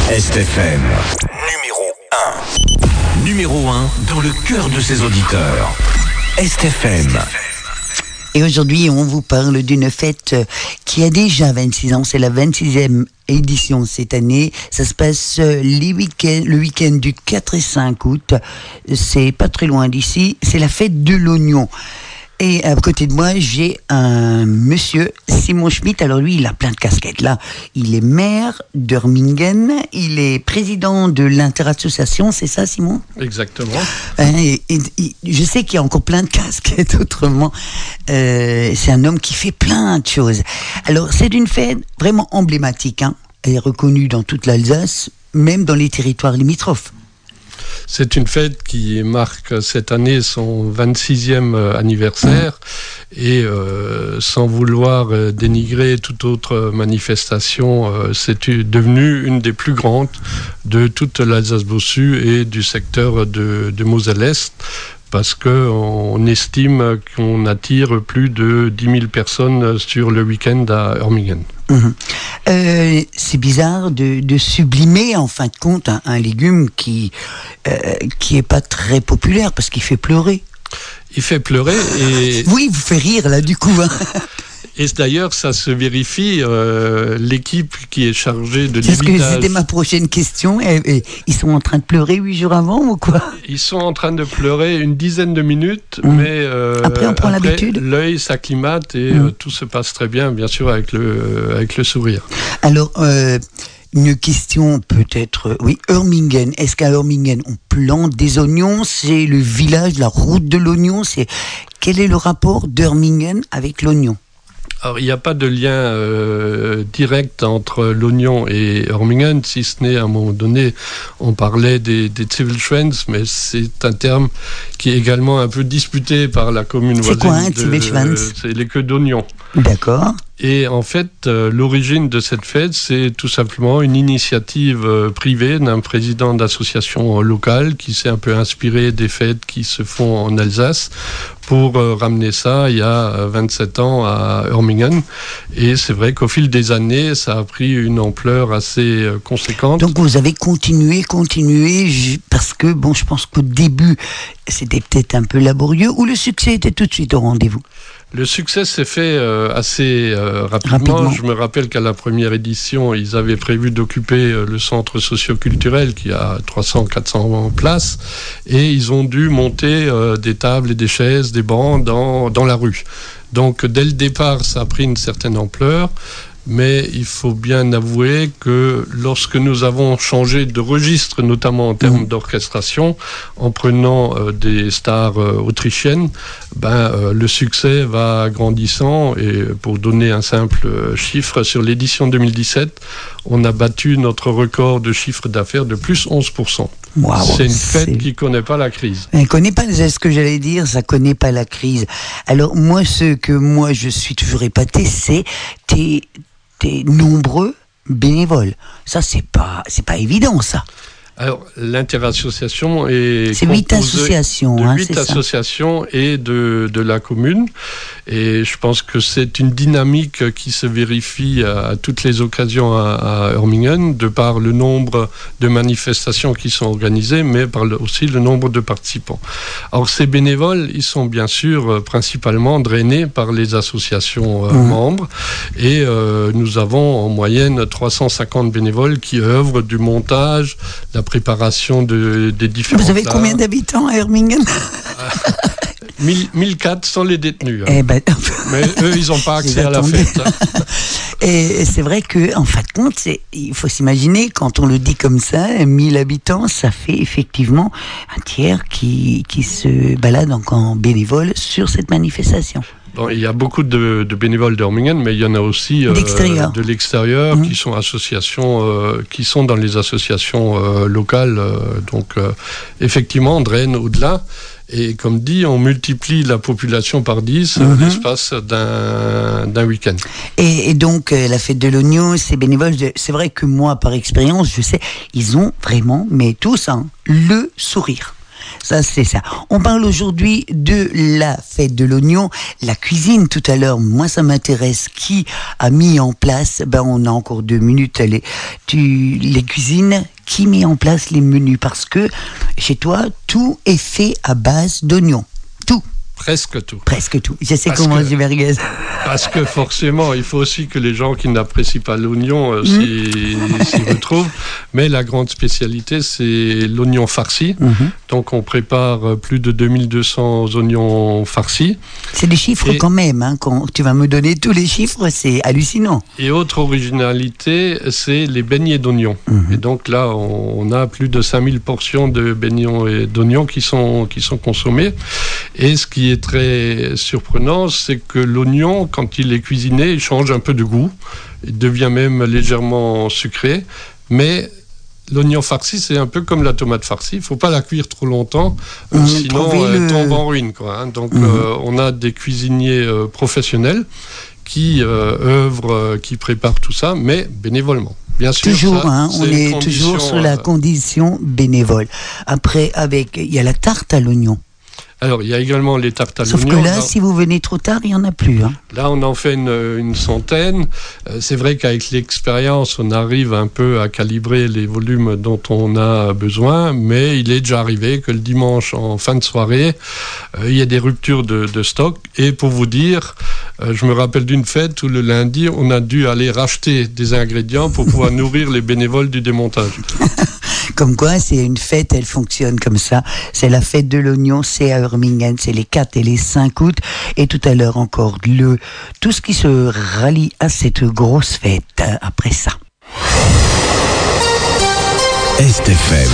Est-FM, numéro 1 dans le cœur de ses auditeurs. Est-FM. Et aujourd'hui, on vous parle d'une fête qui a déjà 26 ans. C'est la 26e édition cette année. Ça se passe le week-end du 4 et 5 août. C'est pas très loin d'ici. C'est la fête de l'oignon. Et à côté de moi, j'ai un monsieur, Simon Schmitt. Alors lui, il a plein de casquettes. Là, il est maire d'Hörmingen. Il est président de l'interassociation. C'est ça, Simon ? Exactement. Je sais qu'il y a encore plein de casquettes autrement. C'est un homme qui fait plein de choses. Alors, c'est une fête vraiment emblématique. Elle est reconnue dans toute l'Alsace, même dans les territoires limitrophes. C'est une fête qui marque cette année son 26e anniversaire et sans vouloir dénigrer toute autre manifestation, c'est devenu une des plus grandes de toute l'Alsace-Bossu et du secteur de Moselle-Est. Parce qu'on estime qu'on attire plus de 10 000 personnes sur le week-end à Hörmingen. C'est bizarre de sublimer en fin de compte un légume qui est pas très populaire parce qu'il fait pleurer. Il fait pleurer et... Oui, il vous fait rire là du coup. Et d'ailleurs, ça se vérifie, l'équipe qui est chargée de l'imitage... Est-ce que c'était ma prochaine question et ils sont en train de pleurer 8 jours avant ou quoi ? Ils sont en train de pleurer une dizaine de minutes, mais après on prend l'habitude. L'œil s'acclimate et tout se passe très bien sûr, avec le sourire. Alors, une question peut-être... Oui, Hörmingen. Est-ce qu'à Hörmingen, on plante des oignons ? C'est le village, la route de l'oignon. Quel est le rapport d'Hörmingen avec l'oignon ? Alors, il n'y a pas de lien direct entre l'oignon et Hörmingen, si ce n'est à un moment donné, on parlait des Zwiebelschwenz, mais c'est un terme qui est également un peu disputé par la commune voisine. C'est quoi un Zwiebelschwenz ? C'est les queues d'oignons. D'accord. Et en fait, l'origine de cette fête, c'est tout simplement une initiative privée d'un président d'association locale qui s'est un peu inspiré des fêtes qui se font en Alsace pour ramener ça il y a 27 ans à Hörmingen. Et c'est vrai qu'au fil des années, ça a pris une ampleur assez conséquente. Donc vous avez continué, parce que, bon, je pense qu'au début, c'était peut-être un peu laborieux, ou le succès était tout de suite au rendez-vous ? Le succès s'est fait assez rapidement. Je me rappelle qu'à la première édition, ils avaient prévu d'occuper le centre socio-culturel qui a 300-400 places et ils ont dû monter des tables et des chaises, des bancs dans la rue. Donc dès le départ, ça a pris une certaine ampleur. Mais il faut bien avouer que lorsque nous avons changé de registre, notamment en termes d'orchestration, en prenant des stars autrichiennes, le succès va grandissant. Et pour donner un simple chiffre, sur l'édition 2017, on a battu notre record de chiffre d'affaires de plus 11%. Wow, c'est une fête qui ne connaît pas la crise. Elle connaît pas, c'est ce que j'allais dire, ça ne connaît pas la crise. Alors moi, ce que je suis toujours épaté, c'est tes nombreux bénévoles. Ça, c'est pas évident, ça. Alors, l'interassociation est c'est 8 associations, de 8 associations et de la commune. Et je pense que c'est une dynamique qui se vérifie à toutes les occasions à Hörmingen, de par le nombre de manifestations qui sont organisées, mais par aussi le nombre de participants. Alors, ces bénévoles, ils sont bien sûr principalement drainés par les associations membres. Et nous avons en moyenne 350 bénévoles qui œuvrent du montage, la préparation des différents... Vous avez combien d'habitants à Hörmingen ? 1400 les détenus. Mais eux, ils n'ont pas accès à la fête. Et c'est vrai qu'en fin de compte, il faut s'imaginer, quand on le dit comme ça, 1000 habitants, ça fait effectivement un tiers qui se balade en bénévole sur cette manifestation. Bon, il y a beaucoup de bénévoles d'Hörmingen, mais il y en a aussi de l'extérieur qui sont qui sont dans les associations locales. Donc, effectivement, on draine au-delà. Et comme dit, on multiplie la population par 10 l'espace d'un week-end. Et donc, la fête de l'oignon, ces bénévoles, c'est vrai que moi, par expérience, je sais, ils ont vraiment, mais tous, le sourire. Ça, c'est ça. On parle aujourd'hui de la fête de l'oignon, la cuisine tout à l'heure. Moi, ça m'intéresse. Qui a mis en place, on a encore 2 minutes, les cuisines, qui met en place les menus? Parce que chez toi, tout est fait à base d'oignons. Tout. Presque tout. Presque tout. Je sais comment manger merguez. Parce que forcément, il faut aussi que les gens qui n'apprécient pas l'oignon s'y retrouvent. Mais la grande spécialité, c'est l'oignon farci. Donc, on prépare plus de 2200 oignons farcis. C'est des chiffres quand même. Hein, quand tu vas me donner tous les chiffres, c'est hallucinant. Et autre originalité, c'est les beignets d'oignons. Et donc là, on a plus de 5000 portions de beignets d'oignons qui sont consommées. Et ce qui est très surprenant, c'est que l'oignon, quand il est cuisiné, il change un peu de goût. Il devient même légèrement sucré. Mais l'oignon farci, c'est un peu comme la tomate farcie. Il ne faut pas la cuire trop longtemps, sinon elle tombe en ruine, quoi, hein. Donc, on a des cuisiniers professionnels qui œuvrent, qui préparent tout ça, mais bénévolement. Bien sûr, toujours, on est toujours sur la condition bénévole. Après, il y a la tarte à l'oignon. Alors, il y a également les tartes à l'oignon. Sauf que là, si vous venez trop tard, il n'y en a plus. Hein. Là, on en fait une centaine. C'est vrai qu'avec l'expérience, on arrive un peu à calibrer les volumes dont on a besoin, mais il est déjà arrivé que le dimanche, en fin de soirée, il y a des ruptures de stock. Et pour vous dire, je me rappelle d'une fête où le lundi, on a dû aller racheter des ingrédients pour pouvoir nourrir les bénévoles du démontage. Comme quoi, c'est une fête, elle fonctionne comme ça. C'est la fête de l'oignon, c'est à Urmingen, c'est les 4 et les 5 août. Et tout à l'heure encore, tout ce qui se rallie à cette grosse fête après ça. STFM.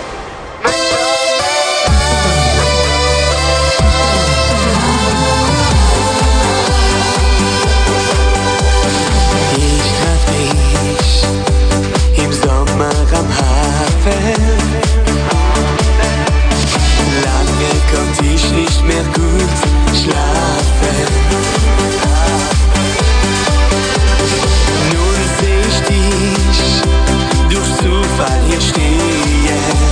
Lange konnte ich nicht mehr gut schlafen. Nun seh ich dich durch Zufall hier stehen.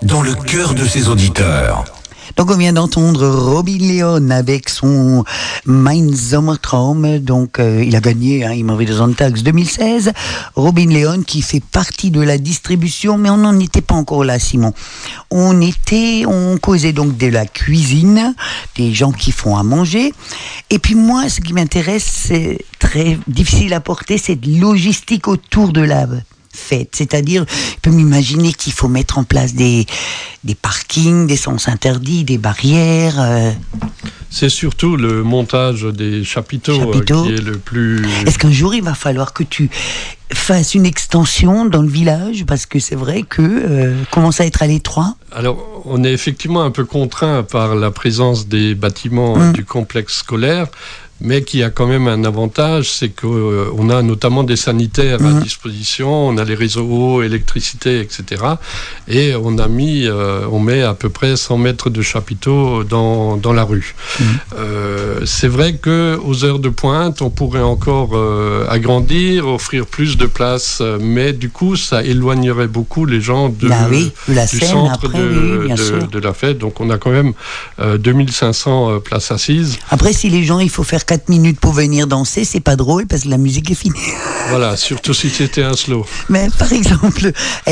dans le cœur de ses auditeurs. Donc on vient d'entendre Robin Leon avec son Mein Sommertraum. Donc il a gagné, il m'avait des Tax 2016. Robin Leon qui fait partie de la distribution, mais on n'en était pas encore là, Simon. On causait donc de la cuisine, des gens qui font à manger. Et puis moi, ce qui m'intéresse, c'est très difficile à porter, c'est de logistique autour de la fête. C'est-à-dire, je peux m'imaginer qu'il faut mettre en place des parkings, des sens interdits, des barrières. C'est surtout le montage des chapiteaux qui est le plus... Est-ce qu'un jour, il va falloir que tu fasses une extension dans le village? Parce que c'est vrai que commence à être à l'étroit. Alors, on est effectivement un peu contraint par la présence des bâtiments du complexe scolaire, mais qui a quand même un avantage, c'est qu'on a notamment des sanitaires à disposition, on a les réseaux eau, électricité, etc. Et on met à peu près 100 mètres de chapiteaux dans la rue. C'est vrai qu'aux heures de pointe, on pourrait encore agrandir, offrir plus de place, mais du coup, ça éloignerait beaucoup les gens du centre de la fête. Donc on a quand même 2500 places assises. Après, si les gens, il faut faire 4 minutes pour venir danser, c'est pas drôle parce que la musique est finie. Voilà, surtout si c'était un slow. Mais par exemple,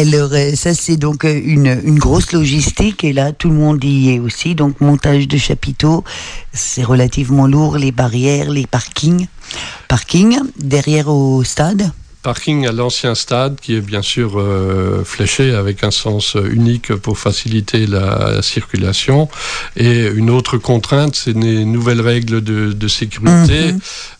ça c'est donc une grosse logistique et là tout le monde y est aussi. Donc montage de chapiteaux, c'est relativement lourd, les barrières, les parkings. Parking derrière au stade. Parking à l'ancien stade qui est bien sûr fléché avec un sens unique pour faciliter la circulation. Et une autre contrainte, c'est les nouvelles règles de sécurité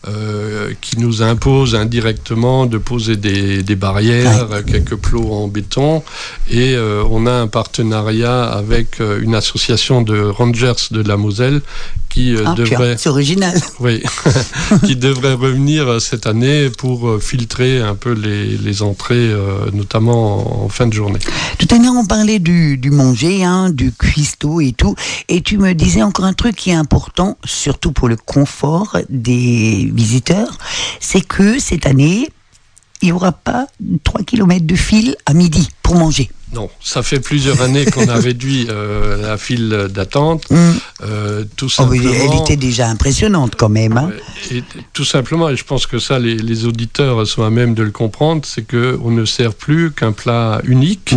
qui nous imposent indirectement de poser des barrières, quelques plots en béton. Et on a un partenariat avec une association de rangers de la Moselle qui devrait... C'est original. Oui, qui devrait revenir cette année pour filtrer un peu les entrées, notamment en fin de journée. Tout à l'heure, on parlait du manger, du cuistot et tout. Et tu me disais encore un truc qui est important, surtout pour le confort des visiteurs, c'est que cette année, il n'y aura pas 3 km de file à midi pour manger. Non, ça fait plusieurs années qu'on a réduit la file d'attente. Tout simplement. Elle était déjà impressionnante quand même. Et tout simplement, et je pense que ça, les auditeurs sont à même de le comprendre, c'est qu'on ne sert plus qu'un plat unique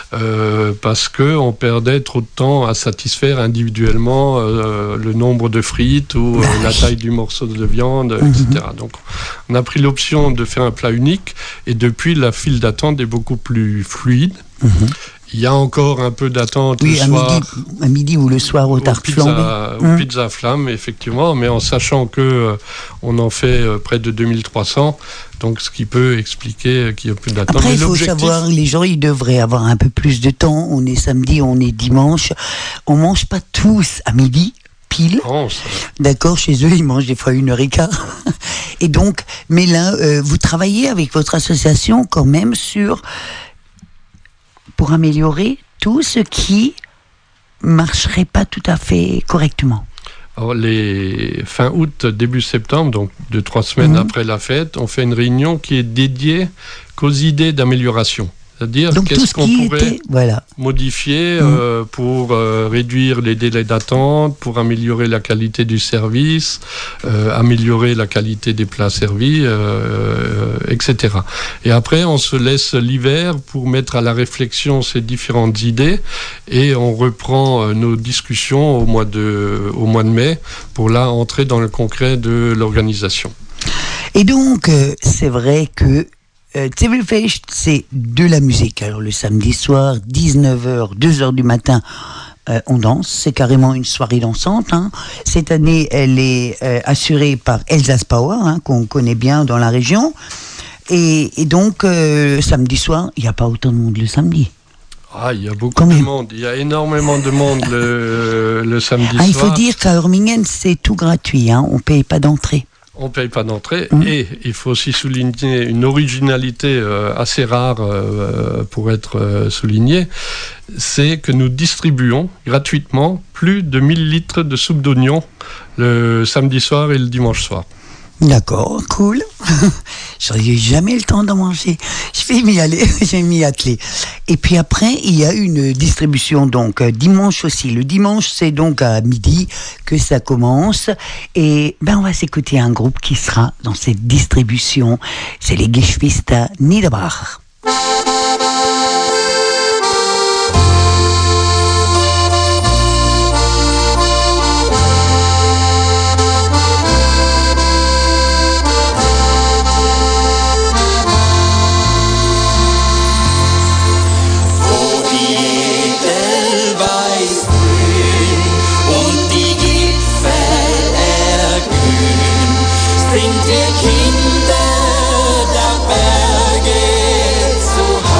parce qu'on perdait trop de temps à satisfaire individuellement le nombre de frites ou la taille du morceau de viande, etc. Donc, on a pris l'option de faire un plat unique et depuis, la file d'attente est beaucoup plus fluide. Il y a encore un peu d'attente le soir. À midi ou le soir aux tartes flambées. Aux pizzas flammes, effectivement, mais en sachant que on en fait près de 2300, donc ce qui peut expliquer qu'il y a plus d'attente. Après, il faut savoir, les gens, ils devraient avoir un peu plus de temps. On est samedi, on est dimanche. On mange pas tous à midi. Pile. D'accord, chez eux, ils mangent des fois 1h15. Et donc, mais là, vous travaillez avec votre association quand même pour améliorer tout ce qui marcherait pas tout à fait correctement. Alors, les fin août, début septembre, donc 2-3 semaines après la fête, on fait une réunion qui est dédiée qu'aux idées d'amélioration. C'est-à-dire donc, qu'est-ce qu'on pourrait modifier pour réduire les délais d'attente, pour améliorer la qualité du service, améliorer la qualité des plats servis, etc. Et après, on se laisse l'hiver pour mettre à la réflexion ces différentes idées et on reprend nos discussions au mois de mai pour là entrer dans le concret de l'organisation. Et donc, c'est vrai que Zwiebelfest, c'est de la musique. Alors le samedi soir, 19h, 2h du matin, on danse. C'est carrément une soirée dansante. Cette année, elle est assurée par Elsace Power, qu'on connaît bien dans la région. Et donc, samedi soir, il n'y a pas autant de monde le samedi. Il y a beaucoup de monde. Il y a énormément de monde le samedi soir. Il faut dire qu'à Hurmingen, c'est tout gratuit. On ne paye pas d'entrée. On ne paye pas d'entrée et il faut aussi souligner une originalité assez rare pour être soulignée, c'est que nous distribuons gratuitement plus de 1000 litres de soupe d'oignon le samedi soir et le dimanche soir. D'accord, cool. J'aurais jamais le temps d'en manger. Je vais m'y aller, je vais m'y atteler. Et puis après, il y a une distribution donc dimanche aussi. Le dimanche, c'est donc à midi que ça commence. Et on va s'écouter un groupe qui sera dans cette distribution. C'est les Geschwister Niederbach. Sind wir Kinder der Berge zu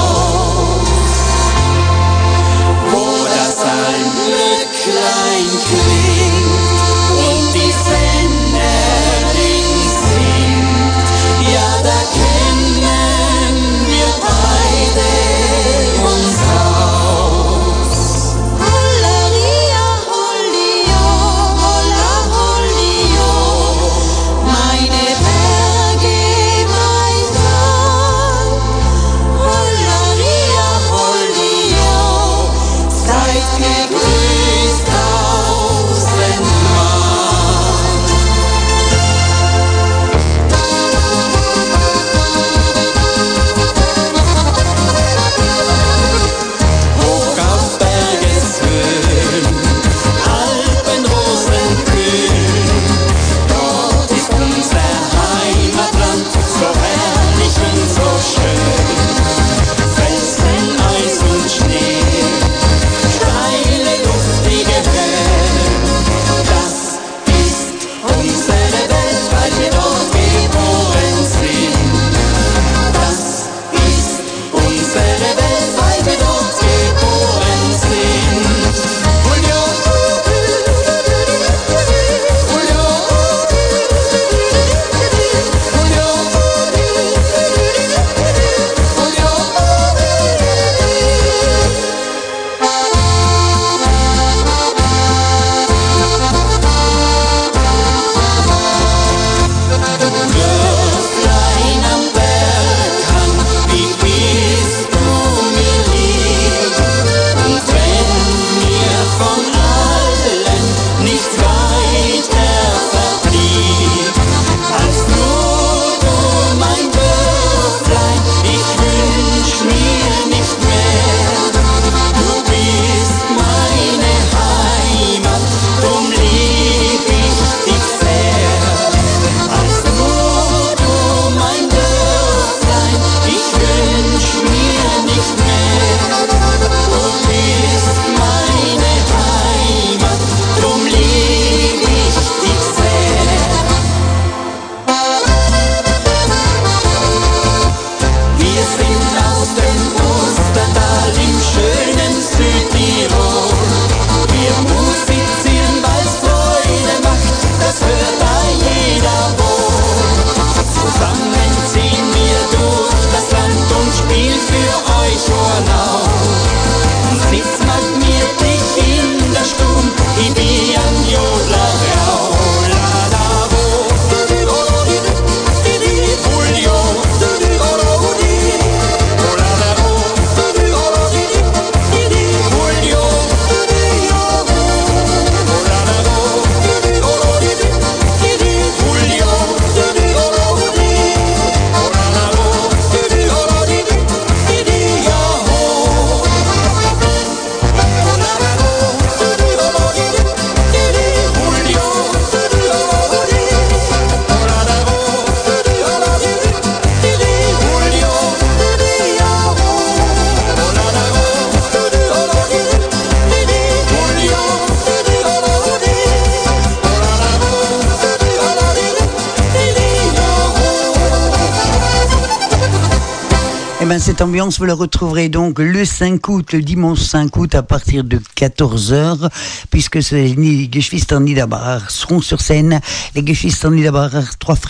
Cette ambiance, vous la retrouverez donc le 5 août, le dimanche 5 août à partir de 14h, puisque les Geschwister Niederbach seront sur scène. Les Geschwister Niederbach, 4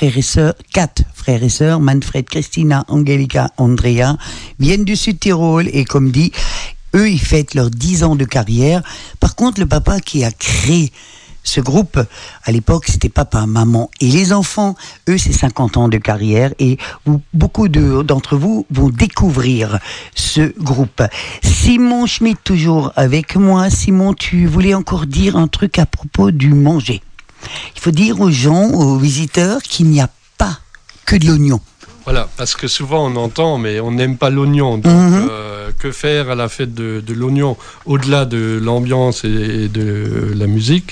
frères et sœurs, Manfred, Christina, Angelika, Andrea, viennent du Sud-Tyrol et comme dit, eux, ils fêtent leurs 10 ans de carrière. Par contre, le papa qui a créé ce groupe, à l'époque, c'était papa, maman et les enfants. Eux, c'est 50 ans de carrière et beaucoup d'entre vous vont découvrir ce groupe. Simon Schmitt, toujours avec moi. Simon, tu voulais encore dire un truc à propos du manger. Il faut dire aux gens, aux visiteurs, qu'il n'y a pas que de l'oignon. Voilà, parce que souvent on entend, mais on n'aime pas l'oignon. Donc, que faire à la fête de l'oignon, au-delà de l'ambiance et de la musique?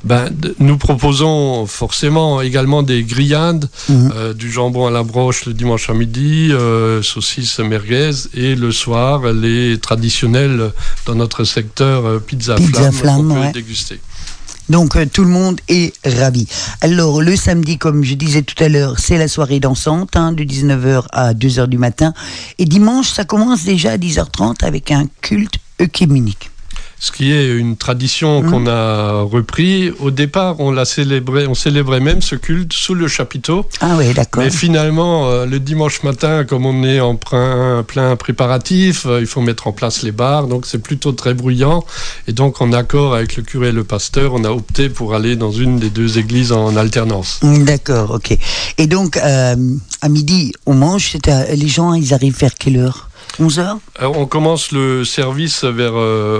Nous proposons forcément également des grillades, du jambon à la broche le dimanche à midi, saucisses merguez, et le soir, les traditionnels dans notre secteur pizza flamme qu'on peut déguster. Donc tout le monde est ravi. Alors le samedi, comme je disais tout à l'heure, c'est la soirée dansante, de 19h à 2h du matin. Et dimanche, ça commence déjà à 10h30 avec un culte œcuménique. Ce qui est une tradition qu'on a repris. Au départ, on célébrait même ce culte sous le chapiteau. Ah oui, d'accord. Mais finalement, le dimanche matin, comme on est en plein préparatif, il faut mettre en place les bars, donc c'est plutôt très bruyant. Et donc, en accord avec le curé et le pasteur, on a opté pour aller dans une des deux églises en alternance. D'accord, ok. Et donc, à midi, on mange. Les gens, ils arrivent vers quelle heure ? 11h ? On commence le service vers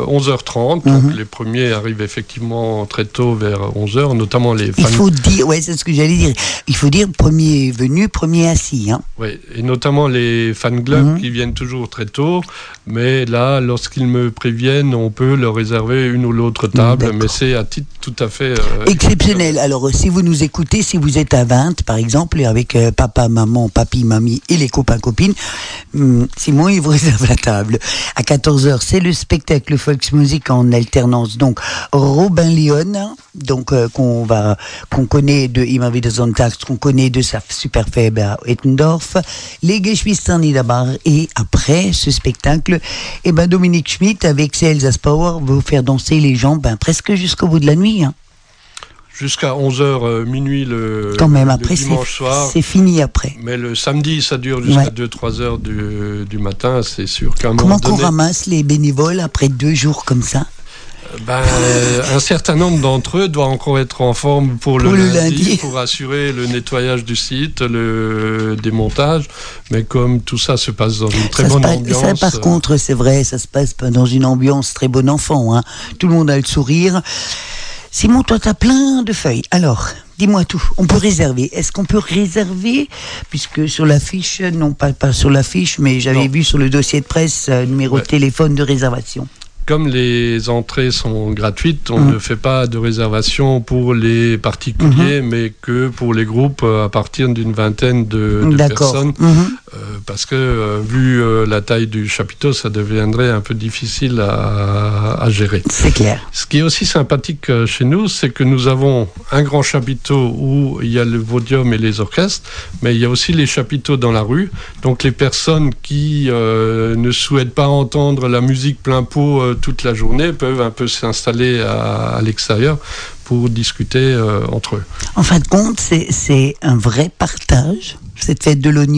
11h30. Donc les premiers arrivent effectivement très tôt vers 11h, notamment les fans. Il faut dire, c'est ce que j'allais dire. Il faut dire premier venu, premier assis. Oui, et notamment les fan clubs qui viennent toujours très tôt. Mais là, lorsqu'ils me préviennent, on peut leur réserver une ou l'autre table. Mais c'est à titre tout à fait exceptionnel. Alors, si vous nous écoutez, si vous êtes à 20, par exemple, avec papa, maman, papi, mamie et les copains, copines, Simon, il vous réserve la table. À 14h, c'est le spectacle Volksmusik en alternance. Donc, Robin Lyon, donc, qu'on connaît de Immer wieder Sonntags, qu'on connaît de sa Superfebe à Ettendorf, les Geschwister Niederbar, et après ce spectacle, Dominique Schmitt, avec ses Elsass Power, va vous faire danser les gens, presque jusqu'au bout de la nuit, Jusqu'à 11h, minuit le dimanche soir. C'est fini après. Mais le samedi, ça dure jusqu'à 2-3 heures du matin, c'est sûr qu'à un moment donné... Comment qu'on ramasse les bénévoles après 2 jours comme ça ? Un certain nombre d'entre eux doivent encore être en forme pour le lundi, pour assurer le nettoyage du site, le démontage. Mais comme tout ça se passe dans une très bonne ambiance... Ça, par contre, c'est vrai, ça se passe dans une ambiance très bon enfant. Tout le monde a le sourire. Simon, toi, tu as plein de feuilles. Alors, dis-moi tout. On peut réserver. Est-ce qu'on peut réserver ? Puisque sur l'affiche, non pas sur l'affiche, mais j'avais vu sur le dossier de presse, numéro de téléphone de réservation. Comme les entrées sont gratuites, on ne fait pas de réservation pour les particuliers, mais que pour les groupes à partir d'une vingtaine de personnes. Parce que, vu la taille du chapiteau, ça deviendrait un peu difficile à gérer. C'est clair. Ce qui est aussi sympathique chez nous, c'est que nous avons un grand chapiteau où il y a le podium et les orchestres, mais il y a aussi les chapiteaux dans la rue. Donc les personnes qui ne souhaitent pas entendre la musique plein pot toute la journée peuvent un peu s'installer à l'extérieur pour discuter entre eux. En fin de compte, c'est un vrai partage, cette fête de l'oignon ?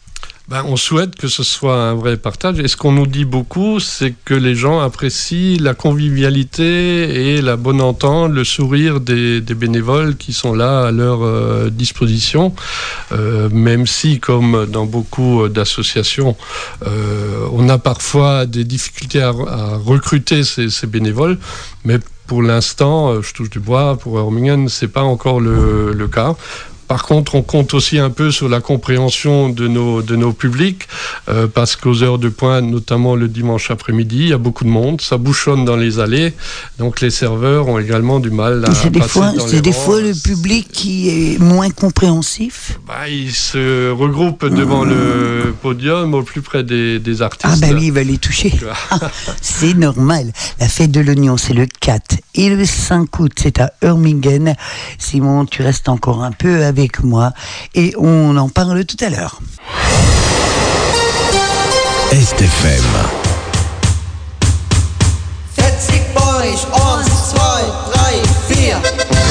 On souhaite que ce soit un vrai partage. Et ce qu'on nous dit beaucoup, c'est que les gens apprécient la convivialité et la bonne entente, le sourire des bénévoles qui sont là à leur disposition. Même si, comme dans beaucoup d'associations, on a parfois des difficultés à recruter ces bénévoles. Mais pour l'instant, je touche du bois, pour Eurmingen, c'est pas encore le cas. Par contre, on compte aussi un peu sur la compréhension de nos publics, parce qu'aux heures de pointe, notamment le dimanche après-midi, il y a beaucoup de monde, ça bouchonne dans les allées, donc les serveurs ont également du mal à passer dans les rangs. C'est des fois le public qui est moins compréhensif. Il se regroupe devant le podium au plus près des artistes. Oui, il va les toucher. C'est normal. La fête de l'oignon, c'est le 4 et le 5 août, c'est à Eurmingen. Simon, tu restes encore un peu avec moi et on en parle tout à l'heure. STFM 40 Boys, 1, 2, 3, 4.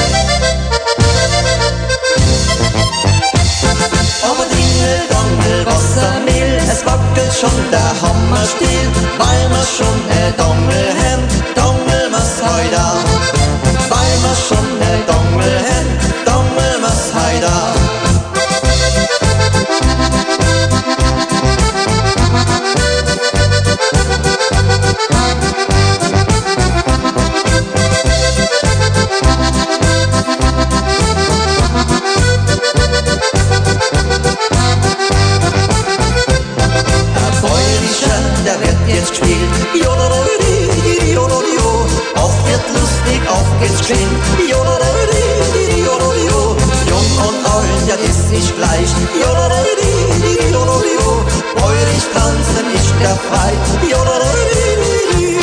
Aber Dingel, Dongel, Wassermehl, es wackelt schon der Hammerstiel, weil wir schon Dongelhemd, Dongelmaß heute, weil wir schon geschwind. Jodadadidi, jodadido. Jung und alt, ja, das ist gleich. Jodadadidi, jodadido. Freudig tanzen ist der frei. Jodadadidi.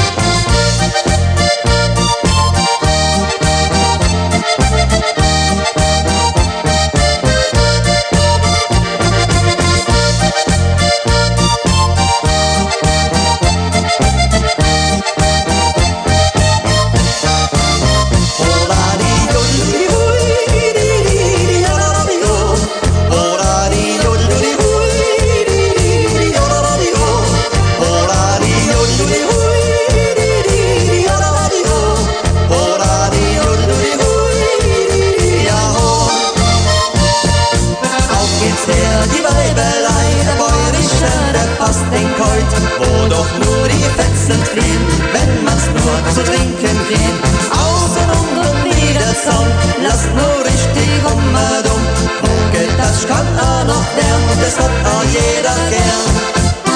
Wo doch nur die Fetzen fliehen, wenn man's nur zu trinken kriegt. Außen und niedersam, lasst nur richtig dumm. Wo geht das kann auch noch werden, und das hat auch jeder gern.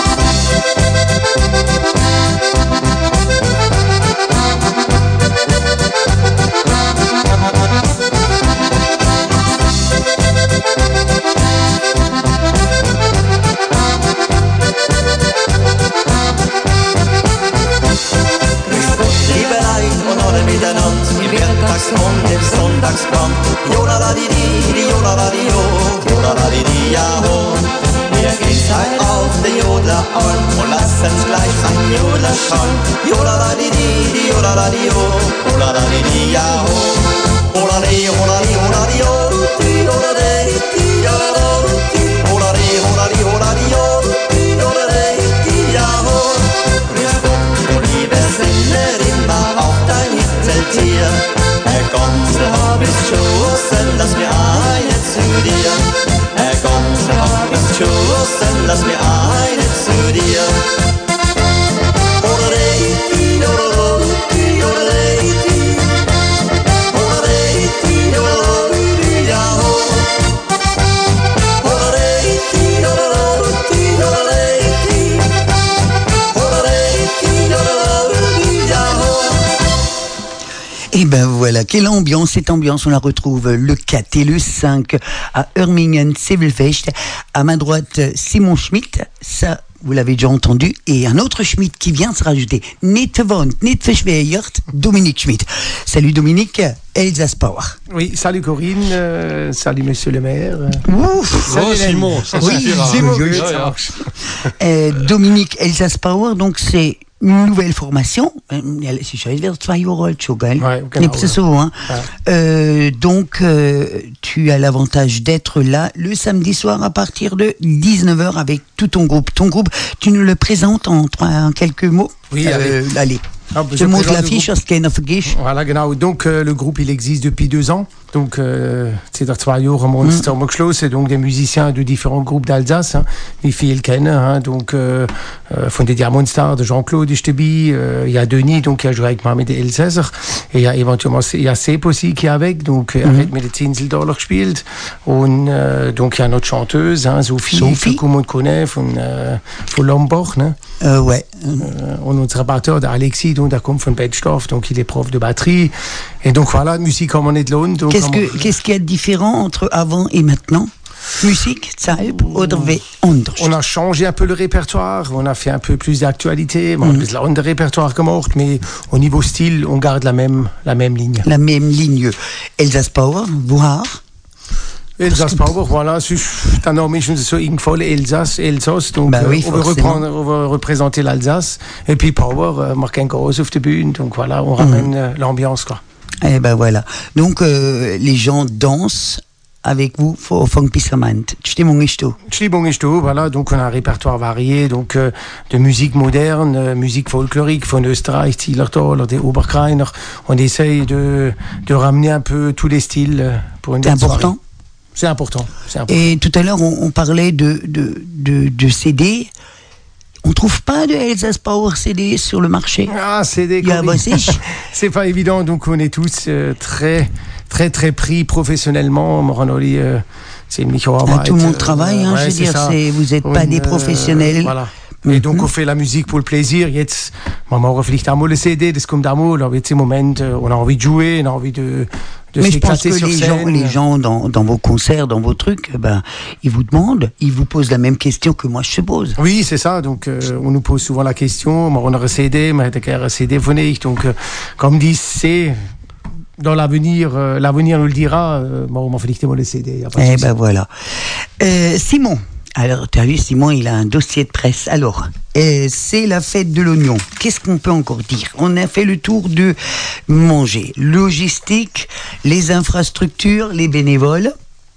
Im Werktags- und im Sonntagskram. Jodadadidi, jodadadio, jodadadidi, jaho. Wir gehen halt auf den Jodler an und lassen's gleich ein Jodler schauen. Jodadadidi, jodadadio, jodadadidi, jaho. Jodadi, jodadi, jodadio, jodadadi, jodadi, jodadi, jodadi, jodadio, jodadadi, jaho. Grüß Gott, du liebe Senderin, war auch dein Hitzeltier. Herr Gonzel, hab ich geschossen, lass mir eine zu dir. Herr Gonzel, hab ich geschossen, lass mir eine zu dir. Odareiti, odareiti, odareiti. Odareiti, odareiti, jaho. Odareiti, odareiti, odareiti. Odareiti, odareiti, jaho. Et ben voilà, quelle ambiance, cette ambiance, on la retrouve le 4 et le 5 à Hörmingen-Sevelfest. À ma droite, Simon Schmidt, ça vous l'avez déjà entendu, et un autre Schmidt qui vient de se rajouter, nicht verwandt, nicht verschwägert, Dominique Schmidt. Salut Dominique, Elsace Power. Oui, salut Corinne, salut monsieur le maire. Ouf, Oh Simon, ça suffira. Simon, Oui, oui, ça marche. Dominique, Elsace Power, donc c'est une nouvelle formation. Sie ist ja 2 Jahre alt schon, gell? Ouais, genau, C'est ça, hein? Donc, tu as l'avantage d'être là le samedi soir à partir de 19h avec tout ton groupe. Ton groupe, tu nous le présentes en quelques mots? Oui, allez. Ah, Je montre l'affiche, parce qu'il y a une affiche. Voilà, genau. Donc, le groupe, il existe depuis 2 ans. Donc, c'est dans 2 Jahre haben wir uns zusammengeschlossen. Donc, des musiciens de différents groupes d'Alsace, hein, wie viele kennen. Hein, donc, von der Diamond Star, de Jean-Claude ist dabei. Il y a Denis, donc, qui a joué avec moi, mit Elsässer. Et il y a éventuellement, il y a Sepp aussi qui est avec. Donc, er hat mit der Zinseldaler gespielt. Und, donc, il y a notre chanteuse, hein, Sophie, que tout le monde connaît, von Lombach, ne? Ouais. Und unser Batteur, der Alexis, donc, der kommt von Betzdorf, donc il est prof de batterie. Et donc voilà, Musik kann man nicht lohnen. Donc Qu'est-ce qu'il y a de différent entre avant et maintenant? Musique, Zalb oder anders? On a changé un peu le répertoire, on a fait un peu plus d'actualité, on a un bisschen andere répertoire gemacht, mais au niveau style, on garde la même ligne. La même ligne. Elsace Power, woher? Elsace Power, voilà, der Name ist uns so eingefallen, Elsass, donc bah oui, on veut représenter l'Alsace, et puis Power, macht kein Chaos auf der Bühne, donc voilà, on ramène l'ambiance, quoi. Eh ben voilà. Donc, les gens dansent avec vous vom Pissermant. Die Stimmung ist da. Die Stimmung ist da, voilà. Donc, on a un répertoire varié, donc, de musique moderne, musique folklorique, von Österreich, Zillertal, des Oberkreiner. On essaye de ramener un peu tous les styles pour une important. C'est important. Et tout à l'heure, on parlait de CD. On trouve pas de Elsace Power CD sur le marché. Ah, CD, c'est pas évident, donc on est tous très, très, très pris professionnellement. C'est tout le monde travaille, hein, ouais, je veux dire, vous n'êtes pas des professionnels. Voilà. Et donc, on fait la musique pour le plaisir. Jetzt, Maman refliegt einmal le CD, das kommt einmal. Aber jetzt im Moment, on a envie de jouer, on a envie de mais je pense que sur les gens dans vos concerts, dans vos trucs, ils vous demandent, ils vous posent la même question que moi je te pose. Oui, c'est ça. Donc, on nous pose souvent la question, on a un CD, mais il y a un CD phonique. Donc, comme dit, c'est dans l'avenir, l'avenir nous le dira. On m'a fait dicter le CD. Voilà. Simon. Alors, tu as vu, Simon, il a un dossier de presse. Alors, c'est la fête de l'oignon. Qu'est-ce qu'on peut encore dire ? On a fait le tour de manger, logistique, les infrastructures, les bénévoles.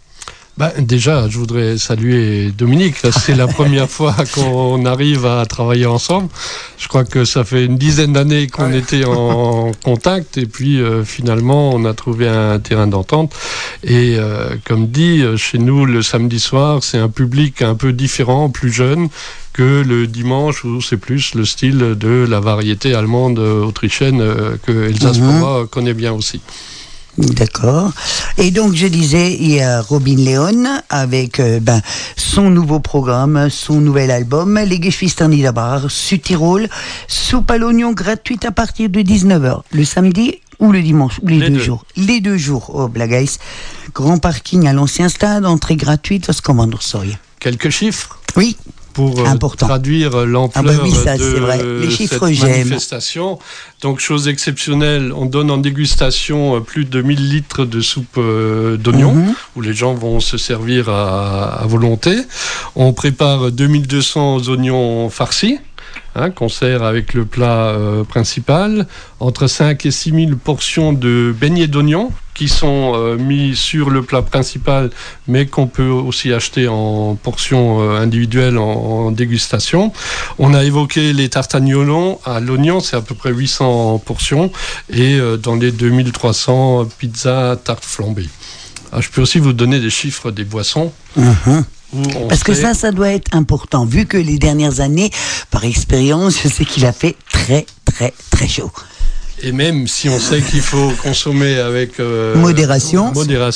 Déjà, je voudrais saluer Dominique. C'est la première fois qu'on arrive à travailler ensemble. Je crois que ça fait une dizaine d'années qu'on était en contact et puis finalement, on a trouvé un terrain d'entente. Et comme dit, chez nous, le samedi soir, c'est un public un peu différent, plus jeune que le dimanche où c'est plus le style de la variété allemande autrichienne que Elsa Spora connaît bien aussi. D'accord. Et donc, je disais, il y a Robin Leon avec son nouveau programme, son nouvel album, Les Geschwister Niederbach, Südtirol, soupe à l'oignon gratuite à partir de 19h, le samedi ou le dimanche, ou les deux jours. Les 2 jours, oh, Blagais. Grand parking à l'ancien stade, entrée gratuite, was kann man noch sagen? Quelques chiffres ? Oui. Pour traduire l'ampleur de les chiffres, cette manifestation. Donc, chose exceptionnelle, on donne en dégustation plus de 1000 litres de soupe d'oignons, où les gens vont se servir à volonté. On prépare 2200 oignons farcis, qu'on sert avec le plat principal, entre 5 et 6 000 portions de beignets d'oignons qui sont mis sur le plat principal, mais qu'on peut aussi acheter en portions individuelles en dégustation. On a évoqué les tartagnolos à l'oignon, c'est à peu près 800 portions, et dans les 2300 pizzas tartes flambées. Je peux aussi vous donner des chiffres des boissons. Parce que ça doit être important, vu que les dernières années, par expérience, je sais qu'il a fait très, très, très chaud. Et même si on sait qu'il faut consommer avec modération,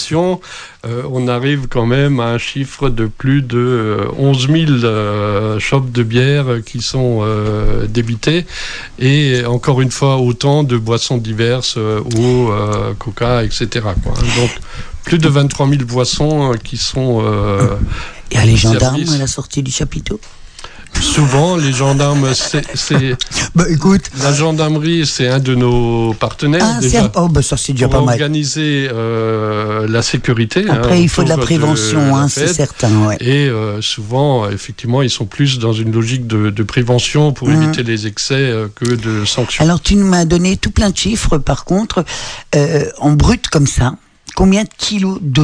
on arrive quand même à un chiffre de plus de 11 000 shops de bière qui sont débités. Et encore une fois, autant de boissons diverses, eau, coca, etc. Donc, plus de 23 000 boissons qui sont... Et les gendarmes à la sortie du chapiteau ? Souvent, les gendarmes, écoute, la gendarmerie, c'est un de nos partenaires. Déjà, ça c'est déjà pas mal. Pour organiser la sécurité. Après, il faut de la prévention, c'est certain. Ouais. Et souvent, effectivement, ils sont plus dans une logique de prévention pour éviter les excès que de sanctions. Alors, tu m'as donné tout plein de chiffres, par contre, en brut comme ça, combien de kilos d'oignons ?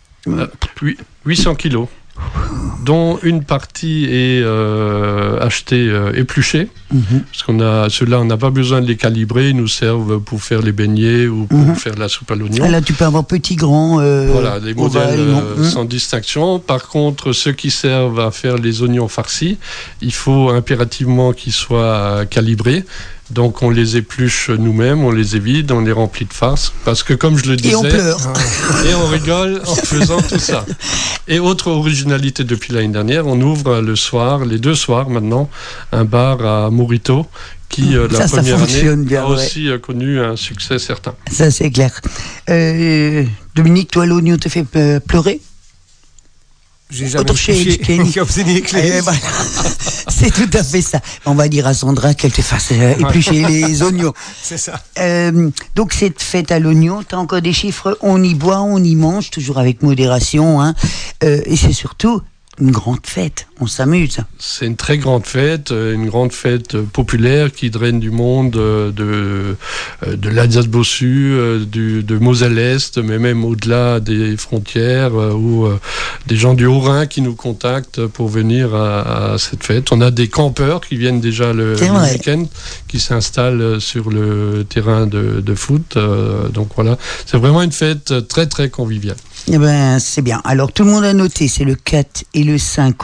800 kilos. Dont une partie est achetée épluchée, parce ceux-là, on n'a pas besoin de les calibrer, ils nous servent pour faire les beignets ou pour faire la soupe à l'oignon. Là, tu peux avoir petit, grand, voilà, des modèles sans distinction. Par contre, ceux qui servent à faire les oignons farcis, il faut impérativement qu'ils soient calibrés. Donc on les épluche nous-mêmes, on les évite, on les remplit de farce. Parce que comme je le disais... Et on pleure. Et on rigole en faisant tout ça. Et autre originalité depuis l'année dernière, on ouvre le soir, les 2 soirs maintenant, un bar à Morito qui, la première année, bien, a aussi connu un succès certain. Ça c'est clair. Dominique, toi l'oignon te fait pleurer ? J'ai jamais touché. C'est tout à fait ça. On va dire à Sandra qu'elle te fasse éplucher les oignons. C'est ça. Donc cette fête à l'oignon, tu as encore des chiffres, on y boit, on y mange, toujours avec modération. Et c'est surtout une grande fête, on s'amuse. C'est une très grande fête populaire qui draine du monde de l'Alsace-Bossu, de Moselle-Est, mais même au-delà des frontières, ou des gens du Haut-Rhin qui nous contactent pour venir à cette fête. On a des campeurs qui viennent déjà le week-end, qui s'installent sur le terrain de foot. Donc voilà, c'est vraiment une fête très très conviviale. Eh ben, c'est bien. Alors, tout le monde a noté, c'est le 4 et le 5 août.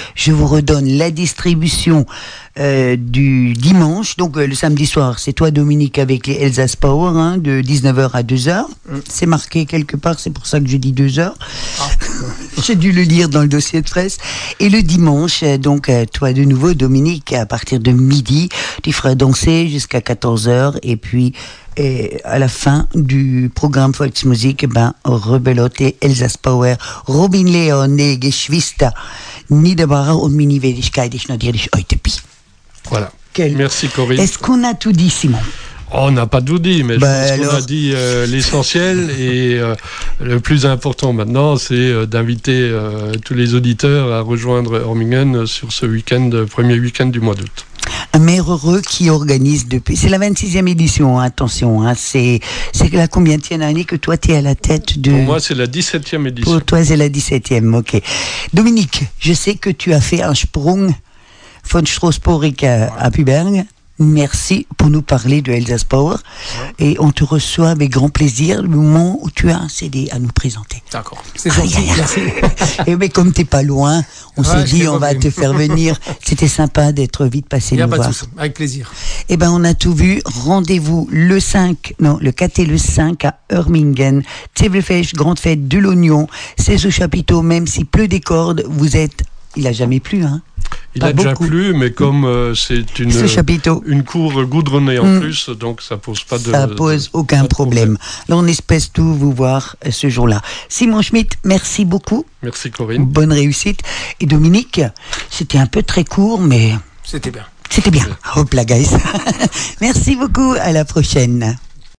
Je vous redonne la distribution du dimanche. Donc le samedi soir, c'est toi Dominique avec les Elsass Power, hein, de 19h à 2h. C'est marqué quelque part, c'est pour ça que je dis 2h. J'ai dû le lire dans le dossier de presse. Et le dimanche, donc toi de nouveau Dominique, à partir de midi, tu feras danser jusqu'à 14h et puis à la fin du programme Volksmusik, Rebellote, Elsass Power, Robin Leone, Geschwister, Niederbarer und meine Wenigkeit ist natürlich heute bi. Voilà. Merci Corinne. Est-ce qu'on a tout dit, Simon? On n'a pas tout dit, mais je pense qu'on a dit l'essentiel. Et le plus important maintenant, c'est d'inviter tous les auditeurs à rejoindre Hormingen sur ce premier week-end du mois d'août. Un maire heureux qui organise depuis... C'est la 26e édition, hein, attention. Hein, c'est la combienième année que toi, tu es à la tête de... Pour moi, c'est la 17e édition. Pour toi, c'est la 17e, ok. Dominique, je sais que tu as fait un sprung von Strasbourg à Puberg. Merci pour nous parler de Elsass Power. Et on te reçoit avec grand plaisir le moment où tu as un CD à nous présenter. D'accord, c'est gentil, merci. Et mais comme t'es pas loin, on s'est dit on va te faire venir. C'était sympa d'être vite passé nous voir. Il n'y a pas de souci, avec plaisir. Eh ben on a tout vu. Rendez-vous le 4 et le 5 à Hormingen. Zwiebelfest, grande fête de l'oignon. C'est au chapiteau, même s'il pleut des cordes, vous êtes... Il a jamais plu, hein? Il a déjà plu, mais comme c'est une cour goudronnée en plus, donc ça pose pas de... Ça pose aucun problème. Alors on espère tout vous voir ce jour-là. Simon Schmitt, merci beaucoup. Merci Corinne. Bonne réussite. Et Dominique, c'était un peu très court, mais... C'était bien. C'était bien. Hop là, guys. Merci beaucoup, à la prochaine.